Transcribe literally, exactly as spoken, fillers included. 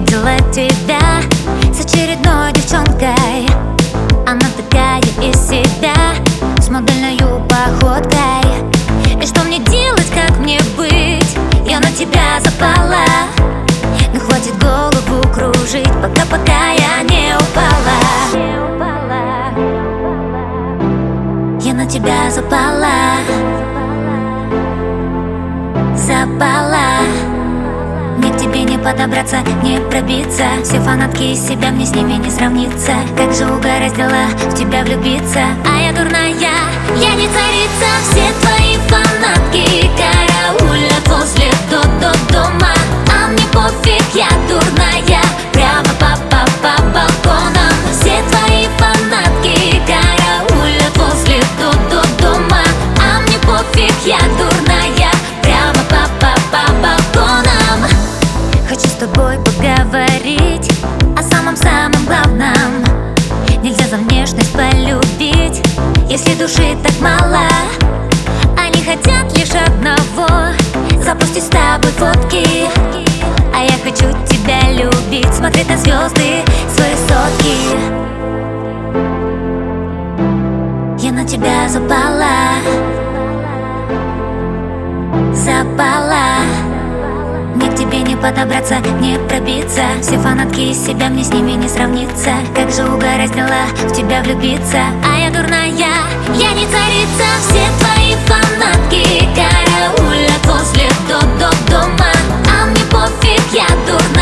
увидела тебя с очередной девчонкой. Она такая из себя, с модельной походкой. И что мне делать, как мне быть? Я на тебя запала, но хватит голову кружить, пока-пока я не упала. Я на тебя запала, запала. Мне к тебе не подобраться, не пробиться. Все фанатки из себя, мне с ними не сравниться. Как же угораздило в тебя влюбиться. А я дурная, я не царица. Все твои фанатки караулят возле до-до-дома. А мне пофиг, я дурная, прямо по-по-по балконам. Все твои фанатки караулят возле до-до-дома. А мне пофиг, я дурная, прямо по-по-по балконам. Хочу с тобой поговорить о самом-самом главном. Нельзя за внешность полюбить, если души так мало. Они хотят лишь одного — запустить с тобой фотки. А я хочу тебя любить, смотреть на звезды свои сотки. Я на тебя запала, запала. Мне к тебе не подобраться, не пробиться. Все фанатки из себя, мне с ними не сравниться. Как же угораздило в тебя влюбиться. А я дурная, я не царица. Все твои фанатки караулят возле до-до-дома. А мне пофиг, я дурная.